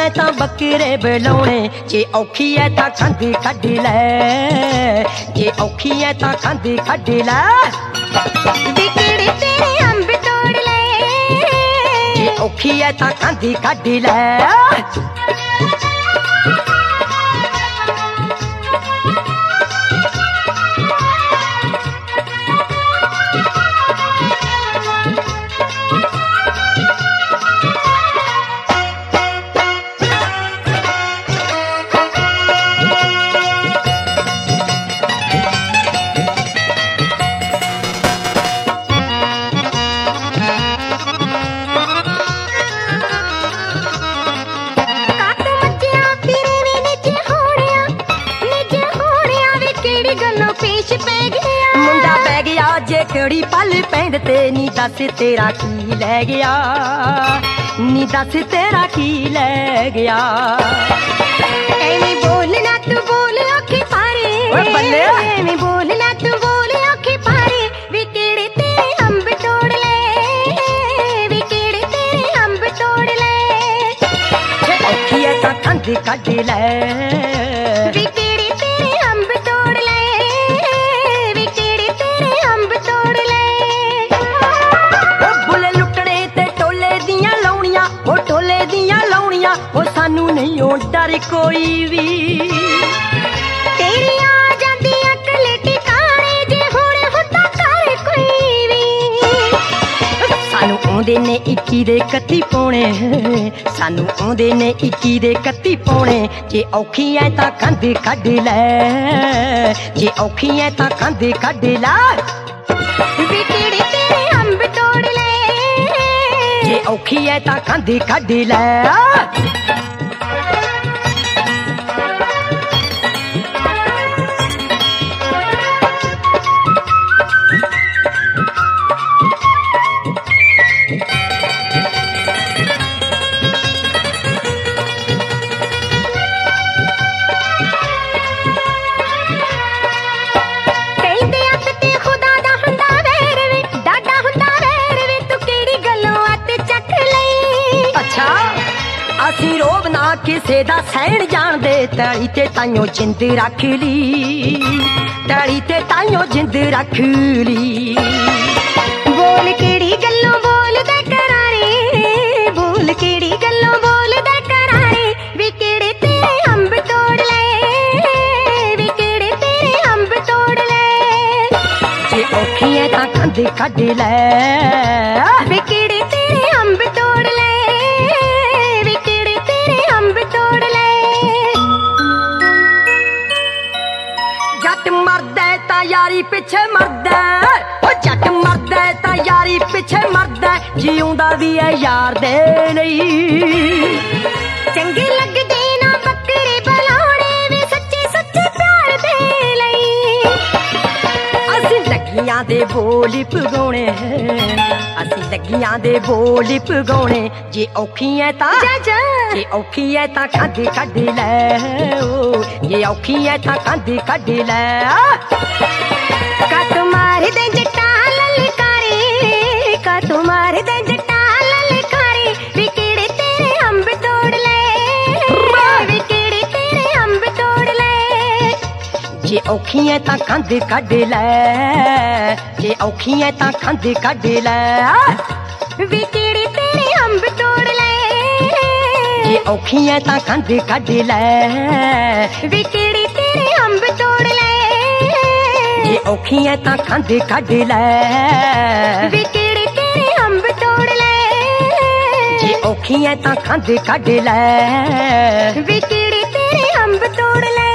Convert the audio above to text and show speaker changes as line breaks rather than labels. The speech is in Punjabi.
ਐ ਤਾਂ ਬੱਕਰੇ ਬੁਲਾਉਣੇ, ਜੇ ਔਖੀ ਐ ਤਾਂ ਖਾਂਦੀ ਕੱਢ ਲੈ, ਜੇ ਔਖੀ ਐ ਤਾਂ ਖਾਂਦੀ ਕੱਢ ਲੈ।
ਵਿਕੜੇ ਤੇਰੇ ਅੰਬ ਤੋੜ ਲੈ,
ਜੇ ਔਖੀ ਐ ਤਾਂ ਖਾਂਦੀ ਕੱਢ ਲੈ। ਮੁੰਡਾ ਪੈ ਗਿਆ ਜੇ ਕਿਹੜੀ ਪਲ ਪੈਂਡ ਤੇ, ਨੀ ਦੱਸ ਤੇਰਾ ਕੀ ਲੈ ਗਿਆ, ਨੀ ਦੱਸ ਤੇਰਾ ਕੀ ਲੈ ਗਿਆ।
ਐਵੇਂ ਬੋਲਣਾ ਤੂੰ ਬੋਲ ਅੱਖੇ ਪਾਰੇ,
ਓਏ ਬੱਲੇ
ਐਵੇਂ ਬੋਲਣਾ ਤੂੰ ਬੋਲ ਅੱਖੇ ਪਾਰੇ। ਵਿਕੜੇ ਤੇਰੇ ਅੰਬ ਤੋੜ ਲੈ, ਵਿਕੜੇ ਤੇਰੇ ਅੰਬ ਤੋੜ ਲੈ।
ਜੇ ਔਖੀ ਐ ਤਾਂ ਖਾਂਦੀ ਕੱਢ ਲੈ,
ਵਿਕੜੇ ਤੇਰੇ ਅੰਬ ਤੋੜ ਲੈ, ਵਿਕੜੇ ਤੇਰੇ ਅੰਬ ਤੋੜ ਲੈ।
ਉਹ ਬੁੱਲੇ ਲੁੱਟਣੇ ਤੇ ਟੋਲੇ ਦੀਆਂ ਲਾਉਣੀਆਂ, ਉਹ ਟੋਲੇ ਦੀਆਂ ਲਾਉਣੀਆਂ, ਉਹ ਸਾਨੂੰ ਨਹੀਂ ਉਹ ਡਰ ਕੋਈ ਵੀ।
ਤੇਰੀ ਆ ਜਾਂਦੀ ਅਕਲ ਟਿਕਾਣੇ, ਜੇ ਹੁਣ ਹੁੰਦਾ ਕਰ ਕੋਈ ਵੀ।
ਸਾਨੂੰ ਆਉਂਦੇ ਨੇ 21 ਦੇ 31 ਪਾਉਣੇ, ਸਾਨੂੰ ਆਉਂਦੇ ਨੇ 21 ਦੇ 31 ਪਾਉਣੇ। ਜੇ ਔਖੀ ਐ ਤਾਂ ਖਾਂਦੀ ਕੱਢ ਲੈ, ਜੇ ਔਖੀ ਐ ਤਾਂ ਖਾਂਦੀ ਕੱਢ ਲੈ।
ਵਿਕੜੇ ਤੇਰੇ ਅੰਬ ਤੋੜ ਲੈ,
ਜੇ ਔਖੀ ਐ ਤਾਂ ਖਾਂਦੀ ਕੱਢ ਲੈ।
ਕਹਿੰਦੇ ਅੱਤ ਤੇ ਖੁਦਾ ਦਾ ਹੁੰਦਾ ਵੈਰ ਵੇ, ਡਾਡਾ ਹੁੰਦਾ ਵੈਰ ਵੇ, ਤੂੰ ਕਿਹੜੀ ਗੱਲੋਂ ਅੱਤ ਚੱਕ ਲਈ।
ਅੱਛਾ ਅਸੀਂ ਰੋਬ ਨਾ ਕਿਸੇ ਦਾ ਸਹਿਣ ਜਾਣਦੇ, ਤੈਲੀ ਤੇ ਤਾਈਓ ਜਿੰਦ ਰੱਖ ਲਈ, ਤੈਲੀ ਤੇ ਤਾਈਓ ਜਿੰਦ ਰੱਖ ਲਈ।
ਬੋਲ ਕਿਹੜੀ ਗੱਲੋਂ ਬੋਲਦਾ ਕਰਾਰੇ, ਬੋਲ ਕਿਹੜੀ ਗੱਲੋਂ ਬੋਲਦਾ ਕਰਾਰੇ। ਵਿਕੜੇ ਤੇਰੇ ਅੰਬ ਤੋੜ ਲੈ, ਵਿਕੜੇ ਤੇਰੇ ਅੰਬ ਤੋੜ ਲੈ।
ਜੇ ਔਖੀ ਐ ਤਾਂ ਖਾਂਦੀ ਕੱਢ ਲੈ,
ਵਿਕੜੇ ਤੇਰੇ ਅੰਬ ਤੋੜ ਲੈ, ਵਿਕੜੇ ਤੇਰੇ ਅੰਬ ਤੋੜ ਲੈ।
ਜੱਟ ਮਰਦਾ ਤਾਂ ਯਾਰੀ ਪਿੱਛੇ ਮਰਦਾ, ਉਹ ਜੱਟ ਮਰਦਾ ਤਾਂ ਯਾਰੀ ਪਿੱਛੇ ਮਰਦਾ, ਜਿਉਂਦਾ ਵੀ ਐ ਯਾਰ ਦੇ ਲਈ।
ਚੰਗੇ ਲੱਗਦੇ ਨਾ ਬੱਕਰੇ ਬੁਲਾਉਣੇ ਵੇ, ਸੱਚੇ ਸੱਚੇ ਪਿਆਰ ਦੇ ਲਈ।
ਅਸੀਂ ਲੱਗੀਆਂ ਦੇ ਬੋਲ ਪਗਾਉਣੇ, ਅਸੀਂ ਲੱਗੀਆਂ ਦੇ ਬੋਲ ਪਗਾਉਣੇ। ਜੇ ਔਖੀ ਐ ਤਾਂ
ਜਾ ਜਾ,
ਜੇ ਔਖੀ ਐ ਤਾਂ ਖਾਂਦੀ ਕੱਢ ਲੈ, ਓ ਜੇ ਔਖੀ ਐ ਤਾਂ ਖਾਂਦੀ ਕੱਢ ਲੈ।
ਕੱਟ ਮਾਰਦੇ ਜੱਟਾਂ ਲਲਕਾਰੇ, ਕੱਟ ਮਾਰਦੇ ਜੱਟਾਂ ਲਲਕਾਰੇ। ਵਿਕੜੇ ਤੇਰੇ ਅੰਬ ਤੋੜ ਲੈ, ਵਿਕੜੇ ਤੇਰੇ ਅੰਬ ਤੋੜ ਲੈ।
ਜੇ ਔਖੀ ਐ ਤਾਂ ਖਾਂਦੀ ਕੱਢ ਲੈ, ਜੇ ਔਖੀ ਐ ਤਾਂ ਖਾਂਦੀ ਕੱਢ ਲੈ।
ਵਿਕੜੇ ਤੇਰੇ ਅੰਬ ਤੋੜ ਲੈ,
ਜੇ ਔਖੀ ਐ ਤਾਂ ਖਾਂਦੀ ਕੱਢ ਲੈ,
ਵਿਕੜੇ ਤੇਰੇ ਅੰਬ ਤੋੜ ਲੈ।
ਜੇ ਔਖੀ ਐ ਤਾਂ ਖਾਂਦੀ ਕੱਢ ਲੈ,
ਵਿਕੜੇ ਤੇਰੇ ਅੰਬ ਤੋੜ ਲੈ।
ਜੇ ਔਖੀ ਐ ਤਾਂ ਖਾਂਦੀ ਕੱਢ ਲੈ,
ਵਿਕੜੇ ਤੇਰੇ ਅੰਬ ਤੋੜ ਲੈ।